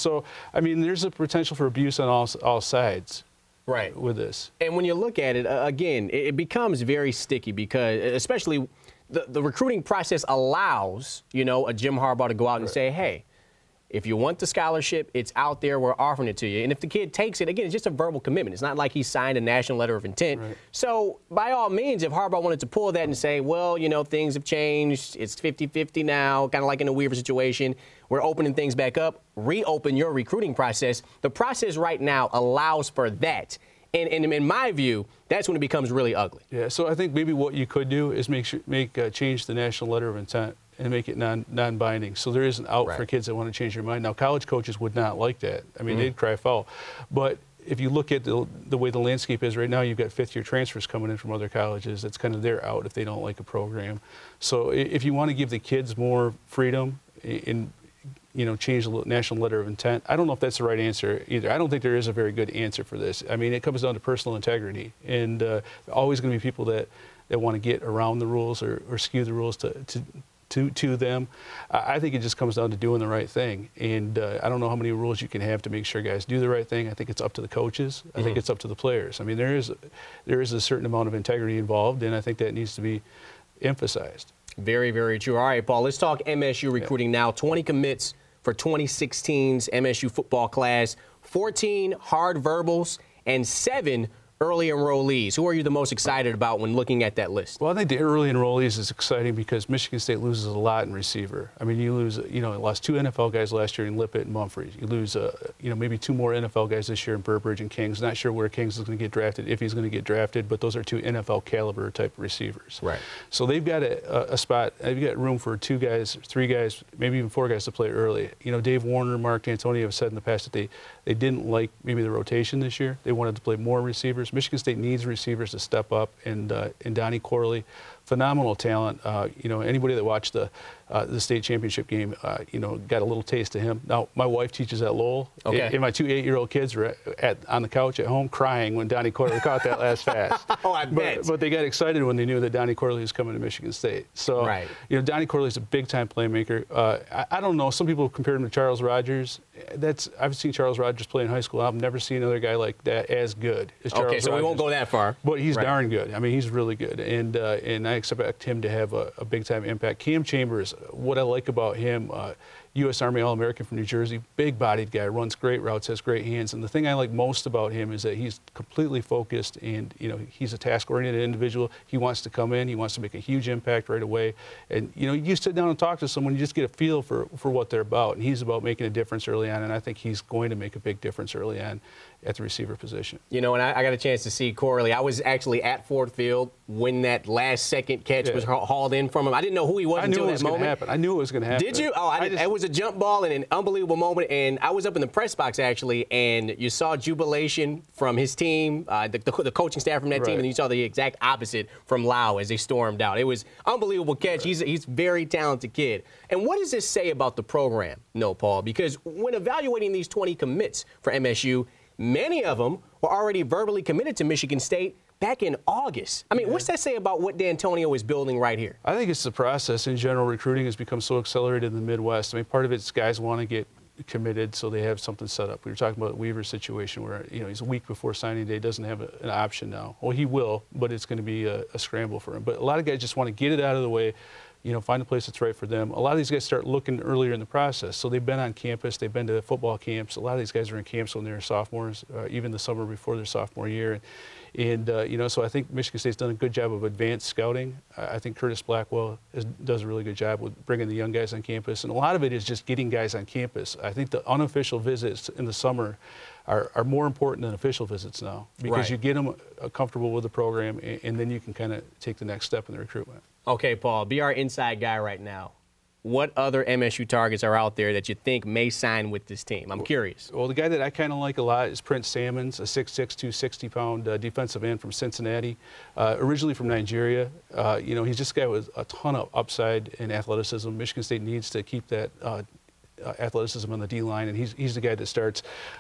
There's a potential for abuse on all sides. Right. With this. And when you look at it, again, it becomes very sticky because, especially the recruiting process allows, a Jim Harbaugh to go out and say, hey, if you want the scholarship, it's out there. We're offering it to you. And if the kid takes it, again, it's just a verbal commitment. It's not like he signed a national letter of intent. Right. So by all means, if Harbaugh wanted to pull that and say, well, things have changed. It's 50-50 now, kind of like in the Weaver situation. We're opening things back up. Reopen your recruiting process. The process right now allows for that. And in my view, that's when it becomes really ugly. Yeah, so I think maybe what you could do is change the national letter of intent and make it non-binding. So there is an out for kids that want to change their mind. Now, college coaches would not like that. I mean, they'd cry foul. But if you look at the way the landscape is right now, you've got 5th-year transfers coming in from other colleges. That's kind of their out if they don't like a program. So if you want to give the kids more freedom and change the national letter of intent, I don't know if that's the right answer either. I don't think there is a very good answer for this. I mean, it comes down to personal integrity. And always going to be people that want to get around the rules or skew the rules to them. I think it just comes down to doing the right thing. And I don't know how many rules you can have to make sure guys do the right thing. I think it's up to the coaches. I think it's up to the players. I mean, there is a certain amount of integrity involved, and I think that needs to be emphasized. Very, very true. All right, Paul, let's talk MSU recruiting now. 20 commits for 2016's MSU football class, 14 hard verbals, and 7 early enrollees, who are you the most excited about when looking at that list? Well, I think the early enrollees is exciting because Michigan State loses a lot in receiver. I mean, you lose, lost 2 NFL guys last year in Lippett and Mumphrey. You lose, maybe 2 more NFL guys this year in Burbridge and Kings. Not sure where Kings is going to get drafted, if he's going to get drafted, but those are 2 NFL caliber type receivers. Right. So they've got a spot. They've got room for 2 guys, 3 guys, maybe even 4 guys to play early. Dave Warner, Mark D'Antonio have said in the past that they didn't like maybe the rotation this year. They wanted to play more receivers. Michigan State needs receivers to step up, and Donnie Corley, phenomenal talent. Anybody that watched the state championship game, got a little taste of him. Now, my wife teaches at Lowell, and my 2 8-year-old kids were on the couch at home crying when Donnie Corley caught that last pass. Oh, I bet. But they got excited when they knew that Donnie Corley was coming to Michigan State. So, right. Donnie Corley's a big-time playmaker. I don't know. Some people compare him to Charles Rogers. I've seen Charles Rogers play in high school. I've never seen another guy like that as good as Charles Rogers. Okay, so we won't go that far. But he's darn good. I mean, he's really good, and I expect him to have a big-time impact. Cam Chambers, what I like about him, U.S. Army All-American from New Jersey, big-bodied guy, runs great routes, has great hands. And the thing I like most about him is that he's completely focused, and he's a task-oriented individual. He wants to come in, he wants to make a huge impact right away. And you sit down and talk to someone, you just get a feel for what they're about. And he's about making a difference early on, and I think he's going to make a big difference early on at the receiver position. And I got a chance to see Corley. I was actually at Ford Field when that last-second catch was hauled in from him. I didn't know who he was until that moment. I knew it was going to happen. Did you? Oh, it was a jump ball and an unbelievable moment. And I was up in the press box, actually, and you saw jubilation from his team, the coaching staff from that team, and you saw the exact opposite from Lau as they stormed out. It was unbelievable catch. He's a very talented kid. And what does this say about the program, Paul? Because when evaluating these 20 commits for MSU, many of them were already verbally committed to Michigan State back in August. I mean, what's that say about what D'Antonio is building right here? I think it's the process. In general, recruiting has become so accelerated in the Midwest. I mean, part of it's guys want to get committed so they have something set up. We were talking about Weaver's situation where, he's a week before signing day, doesn't have an option now. Well, he will, but it's going to be a scramble for him. But a lot of guys just want to get it out of the way, find a place that's right for them. A lot of these guys start looking earlier in the process. So they've been on campus, they've been to football camps. A lot of these guys are in camps when they're sophomores, even the summer before their sophomore year. And so I think Michigan State's done a good job of advanced scouting. I think Curtis Blackwell does a really good job with bringing the young guys on campus. And a lot of it is just getting guys on campus. I think the unofficial visits in the summer are more important than official visits now, because you get them comfortable with the program, and then you can kind of take the next step in the recruitment. Okay, Paul, be our inside guy right now. What other MSU targets are out there that you think may sign with this team? I'm curious. Well, the guy that I kind of like a lot is Prince Salmons, a 6'6", 260-pound defensive end from Cincinnati, originally from Nigeria. He's just a guy with a ton of upside and athleticism. Michigan State needs to keep that athleticism on the D-line, and he's the guy that starts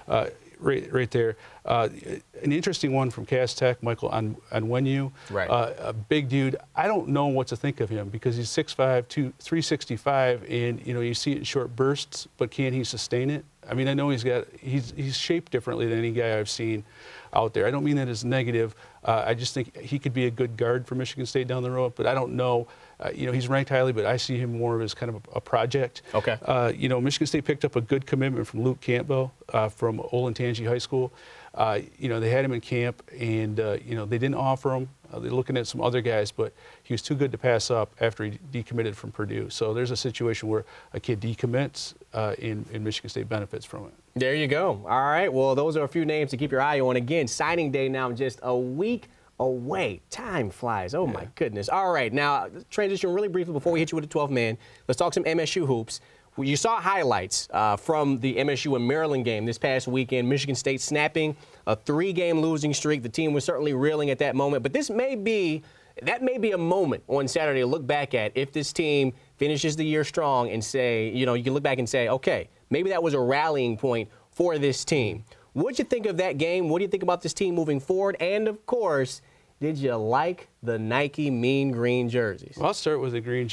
right there. An interesting one from Cass Tech, Michael Onwenu, a big dude. I don't know what to think of him because he's 6'5", 365, and you see it in short bursts, but can he sustain it? I mean, I know he's shaped differently than any guy I've seen out there. I don't mean that as negative. I just think he could be a good guard for Michigan State down the road, but I don't know. He's ranked highly, but I see him more as kind of a project. Okay. Michigan State picked up a good commitment from Luke Campbell from Olentangy High School. They had him in camp, and, they didn't offer him. They're looking at some other guys, but he was too good to pass up after he decommitted from Purdue. So there's a situation where a kid decommits, and Michigan State benefits from it. There you go. All right. Well, those are a few names to keep your eye on. Again, signing day now just a week away. Time flies. Oh, my goodness. All right. Now, transition really briefly before we hit you with the 12th man. Let's talk some MSU hoops. You saw highlights from the MSU and Maryland game this past weekend. Michigan State snapping a 3-game losing streak. The team was certainly reeling at that moment. But that may be a moment on Saturday to look back at if this team finishes the year strong and say, you can look back and say, okay, maybe that was a rallying point for this team. What'd you think of that game? What do you think about this team moving forward? And, of course, did you like the Nike mean green jerseys? Well, I'll start with the green.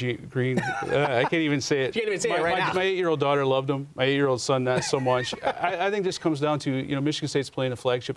I can't even say it. You can't even say it right now. My 8-year-old daughter loved them. My 8-year-old son not so much. I think this comes down to, Michigan State's playing a flagship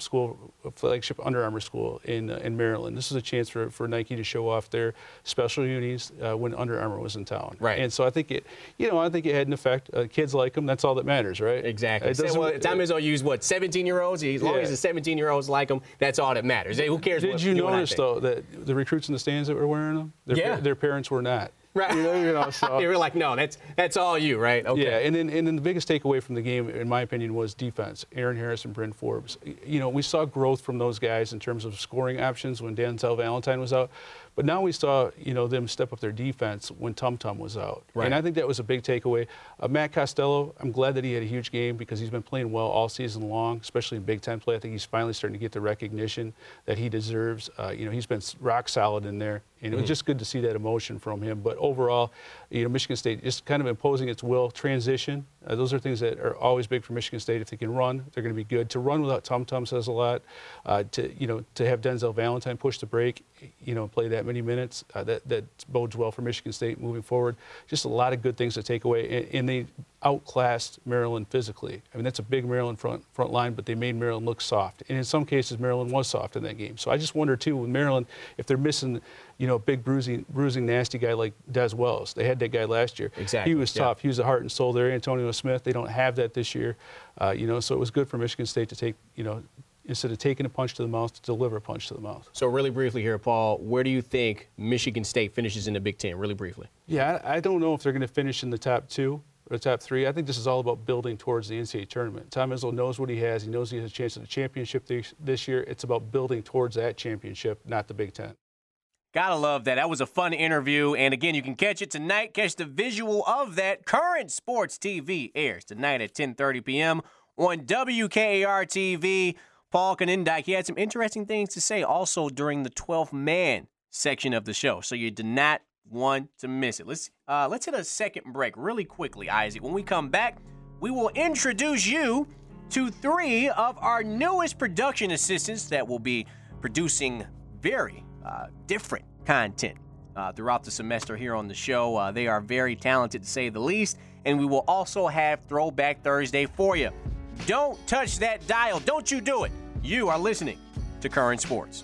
Under Armour school in Maryland. This is a chance for Nike to show off their special unis when Under Armour was in town. Right. And so I think it had an effect. Kids like them. That's all that matters, right? Exactly. Tom Izzo used 17-year-olds. As long as the 17-year-olds like them, that's all that matters. Who cares? Did you notice though that the recruits in the stands that were wearing them, their parents were not. Right. So they were like, no, that's all you, right? Okay. Yeah, and then the biggest takeaway from the game, in my opinion, was defense. Aaron Harris and Bryn Forbes. We saw growth from those guys in terms of scoring options when Denzel Valentine was out. But now we saw, them step up their defense when Tum Tum was out. Right. And I think that was a big takeaway. Matt Costello, I'm glad that he had a huge game because he's been playing well all season long, especially in Big Ten play. I think he's finally starting to get the recognition that he deserves. He's been rock solid in there. And it was just good to see that emotion from him. But overall, Michigan State just kind of imposing its will, transition. Those are things that are always big for Michigan State. If they can run, they're going to be good. To run without Tum Tum says a lot. To have Denzel Valentine push the break, play that many minutes, that bodes well for Michigan State moving forward. Just a lot of good things to take away. And they outclassed Maryland physically. I mean, that's a big Maryland front line, but they made Maryland look soft. And in some cases, Maryland was soft in that game. So I just wonder, too, with Maryland, if they're missing, a big bruising, nasty guy like Des Wells. They had that guy last year. Exactly. He was tough. He was the heart and soul there. Antonio Smith, they don't have that this year. So it was good for Michigan State to take, instead of taking a punch to the mouth, to deliver a punch to the mouth. So really briefly here, Paul, where do you think Michigan State finishes in the Big Ten, really briefly? Yeah, I don't know if they're going to finish in the top 2 or the top 3. I think this is all about building towards the NCAA tournament. Tom Izzo knows what he has. He knows he has a chance at the championship this year. It's about building towards that championship, not the Big Ten. Gotta love that. That was a fun interview. And again, you can catch it tonight. Catch the visual of that. Current Sports TV airs tonight at 10:30 p.m. on WKAR TV. Paul Konyndyk, he had some interesting things to say also during the 12-man section of the show. So you do not want to miss it. Let's hit a second break really quickly, Isaac. When we come back, we will introduce you to 3 of our newest production assistants that will be producing very different content throughout the semester here on the show. They are very talented, to say the least, and we will also have Throwback Thursday for you. Don't touch that dial. Don't you do it. You are listening to Current Sports.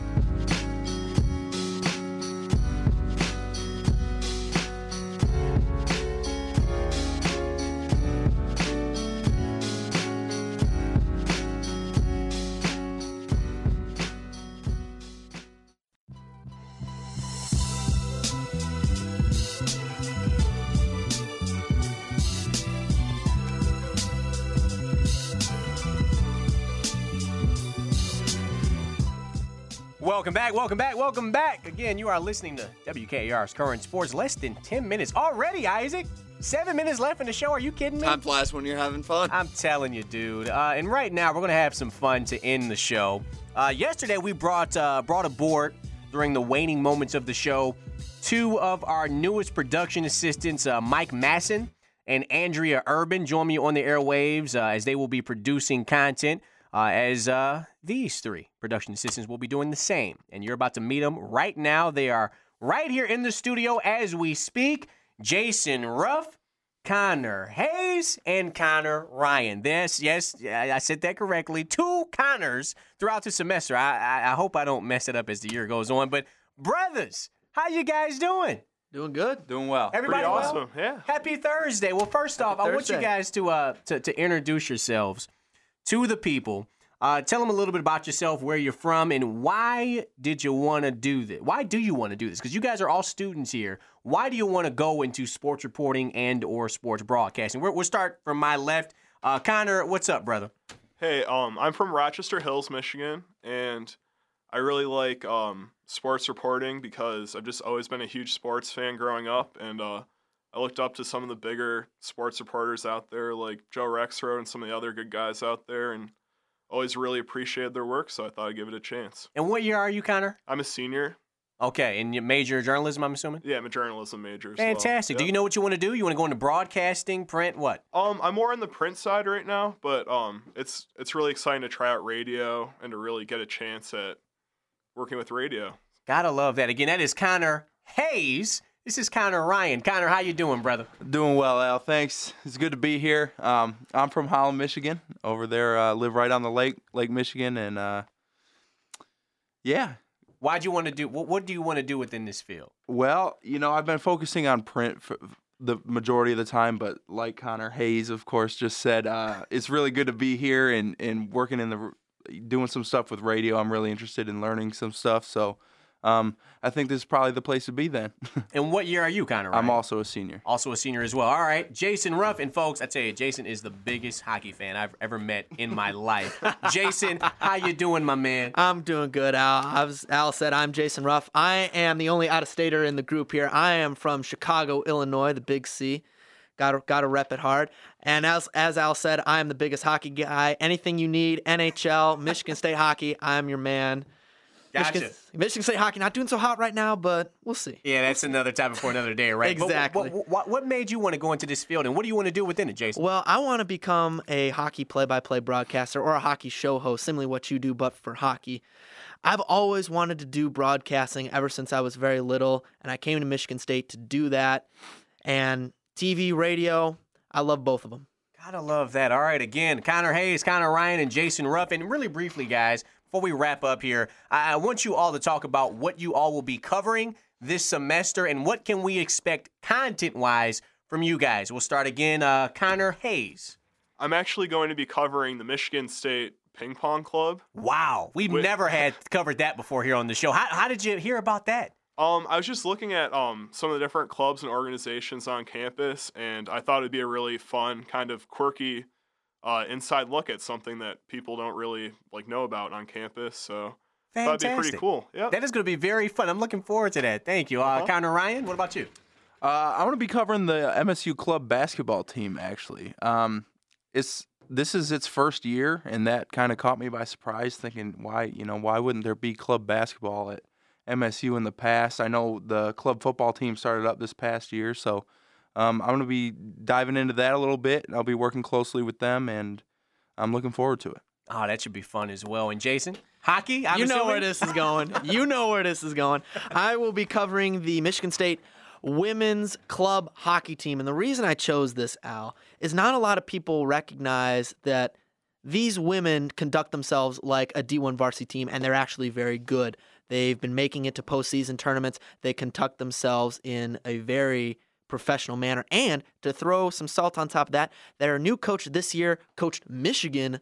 Welcome back. Again, you are listening to WKAR's Current Sports. Less than 10 minutes already, Isaac. 7 minutes left in the show. Are you kidding me? Time flies when you're having fun. I'm telling you, dude. And right now, we're going to have some fun to end the show. Yesterday, we brought aboard during the waning moments of the show 2 of our newest production assistants, Mike Masson and Andrea Urban, join me on the airwaves as they will be producing content. As these 3 production assistants will be doing the same. And you're about to meet them right now. They are right here in the studio as we speak. Jason Ruff, Connor Hayes, and Connor Ryan. Yes, I said that correctly. 2 Connors throughout the semester. I hope I don't mess it up as the year goes on. But brothers, how you guys doing? Doing good. Doing well. Everybody Pretty well? awesome, yeah. Happy Thursday. Well, first off, I want you guys to introduce yourselves to the people. Tell them a little bit about yourself, where you're from, and why did you want to do this? Why do you want to do this? Because you guys are all students here. Why do you want to go into sports reporting and or sports broadcasting? We'll start from my left. Connor, what's up, brother? Hey, I'm from Rochester Hills, Michigan, and I really like sports reporting because I've just always been a huge sports fan growing up, and I looked up to some of the bigger sports reporters out there like Joe Rexrode and some of the other good guys out there, and always really appreciated their work, so I thought I'd give it a chance. And what year are you, Connor? I'm a senior. Okay, and you major journalism, I'm assuming? Yeah, I'm a journalism major. Fantastic. So, Do you know what you want to do? You want to go into broadcasting, print, what? I'm more on the print side right now, but it's really exciting to try out radio and to really get a chance at working with radio. Gotta love that. Again, that is Connor Hayes. This is Connor Ryan. Connor, how you doing, brother? Doing well, Al. Thanks. It's good to be here. I'm from Holland, Michigan. Over there, live right on the Lake Michigan, and yeah. Why'd you want to do? What do you want to do within this field? Well, I've been focusing on print for the majority of the time, but like Connor Hayes, of course, just said, it's really good to be here and working doing some stuff with radio. I'm really interested in learning some stuff, so. I think this is probably the place to be then. And what year are you, Connor? I'm also a senior. Also a senior as well. All right. Jason Ruff. And folks, I tell you, Jason is the biggest hockey fan I've ever met in my life. Jason, how you doing, my man? I'm doing good, Al. As Al said, I'm Jason Ruff. I am the only out-of-stater in the group here. I am from Chicago, Illinois, the Big C. Got to rep it hard. And as Al said, I am the biggest hockey guy. Anything you need, NHL, Michigan State hockey, I'm your man. Gotcha. Michigan State hockey not doing so hot right now, but we'll see. Yeah, that's another topic for another day, right? Exactly. But what made you want to go into this field, and what do you want to do within it, Jason? Well, I want to become a hockey play-by-play broadcaster or a hockey show host, similarly what you do, but for hockey. I've always wanted to do broadcasting ever since I was very little, and I came to Michigan State to do that. And TV, radio, I love both of them. Gotta love that. All right, again, Connor Hayes, Connor Ryan, and Jason Ruff. And really briefly, guys, before we wrap up here, I want you all to talk about what you all will be covering this semester and what can we expect content-wise from you guys. We'll start again. Connor Hayes. I'm actually going to be covering the Michigan State Ping Pong Club. Wow. We've never had covered that before here on the show. How did you hear about that? I was just looking at some of the different clubs and organizations on campus, and I thought it'd be a really fun, kind of quirky inside look at something that people don't really know about on campus. So Fantastic. that'd be pretty cool. Yeah, that is going to be very fun. I'm looking forward to that. Thank you, Connor Ryan. What about you? I'm going to be covering the MSU club basketball team. Actually, this is its first year, and that kind of caught me by surprise. Thinking, why wouldn't there be club basketball at MSU in the past? I know the club football team started up this past year, so I'm going to be diving into that a little bit, and I'll be working closely with them, and I'm looking forward to it. Oh, that should be fun as well. And Jason, hockey? You know where this is going. You know where this is going. I will be covering the Michigan State women's club hockey team, and the reason I chose this, Al, is not a lot of people recognize that these women conduct themselves like a D1 varsity team, and they're actually very good. They've been making it to postseason tournaments. They conduct themselves in a very professional manner. And to throw some salt on top of that, their new coach this year coached Michigan's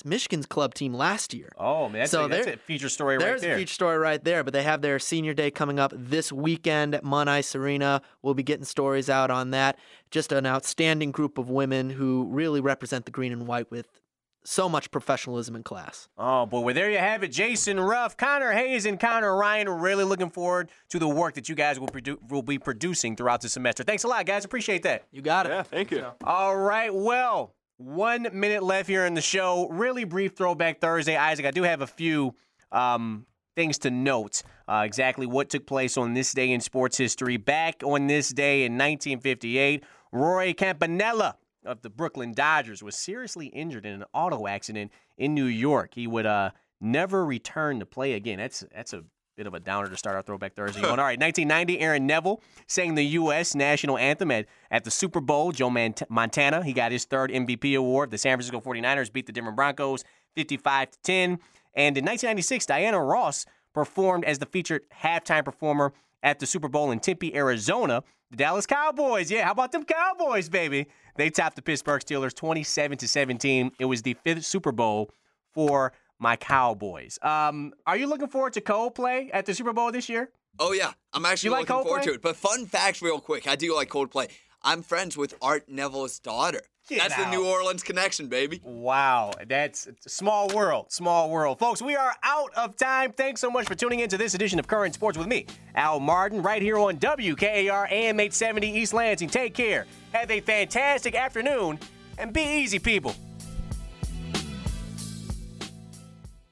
club team last year. Oh, man, that's a feature story right there. There's a feature story right there, but they have their senior day coming up this weekend at Munn Ice Arena. We'll be getting stories out on that. Just an outstanding group of women who really represent the green and white with so much professionalism in class. Oh, boy. Well, there you have it. Jason Ruff, Connor Hayes, and Connor Ryan. Really looking forward to the work that you guys will be producing throughout the semester. Thanks a lot, guys. Appreciate that. You got it. Yeah, thank you. All right. Well, 1 minute left here in the show. Really brief Throwback Thursday. Isaac, I do have a few things to note. Exactly what took place on this day in sports history. Back on this day in 1958, Roy Campanella of the Brooklyn Dodgers was seriously injured in an auto accident in New York. He would never return to play again. That's a bit of a downer to start our Throwback Thursday. All right, 1990, Aaron Neville sang the U.S. national anthem at the Super Bowl. Joe Montana, he got his third MVP award. The San Francisco 49ers beat the Denver Broncos 55-10. And in 1996, Diana Ross performed as the featured halftime performer at the Super Bowl in Tempe, Arizona. The Dallas Cowboys, yeah, how about them Cowboys, baby? They topped the Pittsburgh Steelers 27-17. It was the 5th Super Bowl for my Cowboys. Are you looking forward to Coldplay at the Super Bowl this year? Oh, yeah. I'm actually looking forward to it. But fun fact real quick. I do like Coldplay. I'm friends with Art Neville's daughter. That's the New Orleans connection, baby. Wow. That's a small world. Small world. Folks, we are out of time. Thanks so much for tuning in to this edition of Current Sports with me, Al Martin, right here on WKAR AM 870 East Lansing. Take care. Have a fantastic afternoon, and be easy, people.